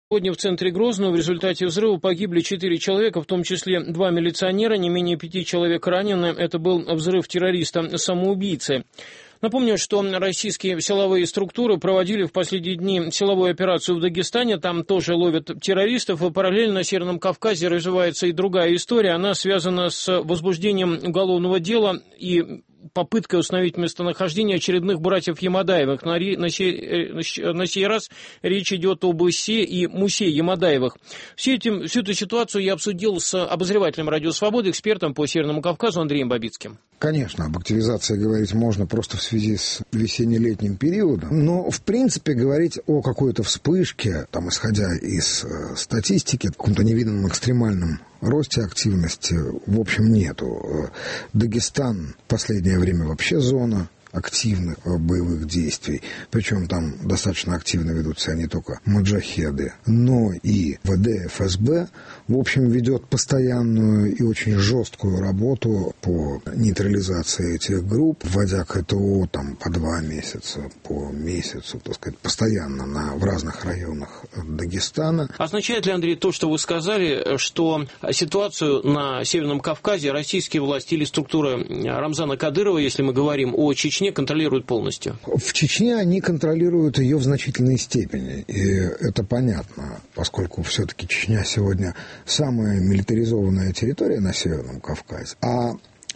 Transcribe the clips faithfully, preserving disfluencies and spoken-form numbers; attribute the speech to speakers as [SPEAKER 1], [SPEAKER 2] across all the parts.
[SPEAKER 1] Сегодня в центре Грозного в результате взрыва погибли четыре человека, в том числе два милиционера, не менее пяти человек ранены. Это был взрыв террориста-самоубийцы. Напомню, что российские силовые структуры проводили в последние дни силовую операцию в Дагестане. Там тоже ловят террористов. И параллельно на Северном Кавказе развивается и другая история. Она связана с возбуждением уголовного дела и попыткой установить местонахождение очередных братьев Ямадаевых. На, на, сей, на сей раз речь идет об Исе и Мусе Ямадаевых. Всю, этим, всю эту ситуацию я обсудил с обозревателем «Радио Свобода», экспертом по Северному Кавказу Андреем Бабицким.
[SPEAKER 2] Конечно, об активизации говорить можно просто в связи с весенне-летним периодом, но, в принципе, говорить о какой-то вспышке, там, исходя из э, статистики, каком-то невиданном экстремальном росте активности, в общем, нету. Дагестан в последнее время вообще зона активных боевых действий. Причем там достаточно активно ведут себя не только маджахеды, но и ВД, ФСБ. В общем, ведет постоянную и очень жесткую работу по нейтрализации этих групп, вводя КТО там по два месяца, по месяцу, так сказать, постоянно на, в разных районах Дагестана.
[SPEAKER 1] Означает ли, Андрей, то, что вы сказали, что ситуацию на Северном Кавказе российские власти или структуры Рамзана Кадырова, если мы говорим о Чечне, контролируют полностью?
[SPEAKER 2] В Чечне они контролируют ее в значительной степени, и это понятно, поскольку все-таки Чечня сегодня самая милитаризованная территория на Северном Кавказе, а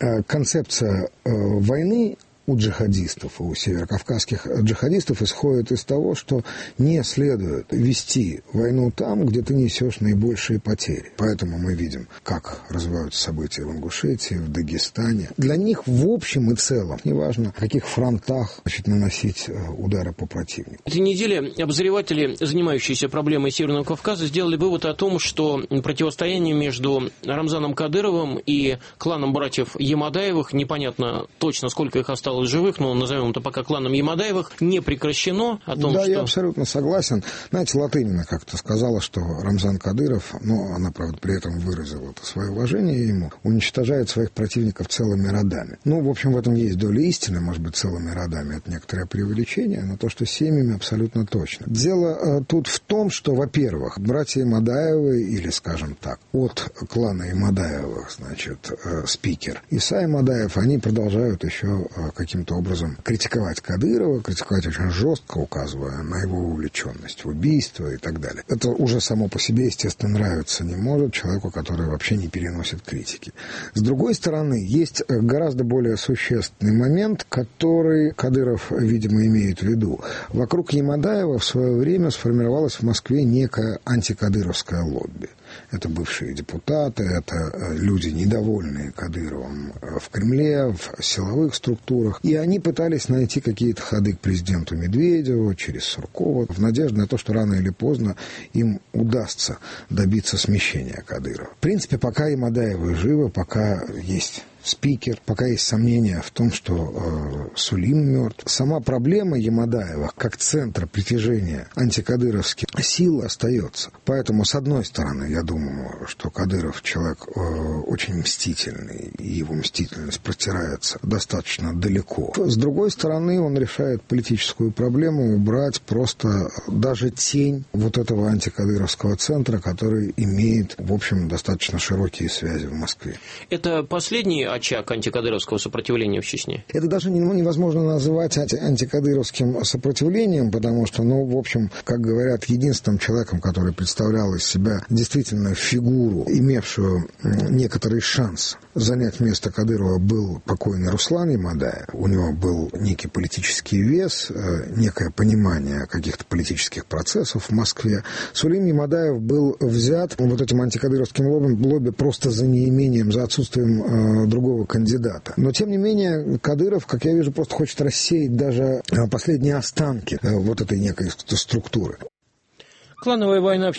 [SPEAKER 2] концепция войны у джихадистов, у северокавказских джихадистов исходит из того, что не следует вести войну там, где ты несешь наибольшие потери. Поэтому мы видим, как развиваются события в Ингушетии, в Дагестане. Для них в общем и целом, неважно, в каких фронтах, значит, наносить удары по противнику.
[SPEAKER 1] В этой неделе обозреватели, занимающиеся проблемой Северного Кавказа, сделали вывод о том, что противостояние между Рамзаном Кадыровым и кланом братьев Ямадаевых, непонятно точно, сколько их осталось живых, но назовем это пока кланом Ямадаевых, не прекращено. О том,
[SPEAKER 2] да,
[SPEAKER 1] что...
[SPEAKER 2] я абсолютно согласен. Знаете, Латынина как-то сказала, что Рамзан Кадыров, но она, правда, при этом выразила это свое уважение ему, уничтожает своих противников целыми родами. Ну, в общем, в этом есть доля истины, может быть, целыми родами. Это некоторое преувеличение, но то, что семьями, абсолютно точно. Дело э, тут в том, что, во-первых, братья Ямадаевы, или, скажем так, от клана Ямадаевых, значит, э, спикер Иса Ямадаев, они продолжают еще э, каким-то образом критиковать Кадырова, критиковать очень жестко, указывая на его увлеченность в убийство и так далее. Это уже само по себе, естественно, нравиться не может человеку, который вообще не переносит критики. С другой стороны, есть гораздо более существенный момент, который Кадыров, видимо, имеет в виду. Вокруг Ямадаева в свое время сформировалось в Москве некое антикадыровское лобби. Это бывшие депутаты, это люди, недовольные Кадыровым в Кремле, в силовых структурах. И они пытались найти какие-то ходы к президенту Медведеву, через Суркова, в надежде на то, что рано или поздно им удастся добиться смещения Кадырова. В принципе, пока Ямадаевы живы, пока есть спикер, пока есть сомнения в том, что э, Сулим мертв. Сама проблема Ямадаева как центра притяжения антикадыровских сил остается. Поэтому, с одной стороны, я думаю, что Кадыров человек э, очень мстительный, и его мстительность простирается достаточно далеко. С другой стороны, он решает политическую проблему убрать просто даже тень вот этого антикадыровского центра, который имеет, в общем, достаточно широкие связи в Москве.
[SPEAKER 1] Это последний очаг антикадыровского сопротивления в Чечне?
[SPEAKER 2] Это даже невозможно называть анти- антикадыровским сопротивлением, потому что, ну, в общем, как говорят, единственным человеком, который представлял из себя действительно фигуру, имевшую некоторый шанс занять место Кадырова, был покойный Руслан Ямадаев. У него был некий политический вес, некое понимание каких-то политических процессов в Москве. Сулим Ямадаев был взят вот этим антикадыровским лобби, лобби просто за неимением, за отсутствием э, другого кандидата. Но, тем не менее, Кадыров, как я вижу, просто хочет рассеять даже последние останки вот этой некой структуры.
[SPEAKER 1] Клановая война в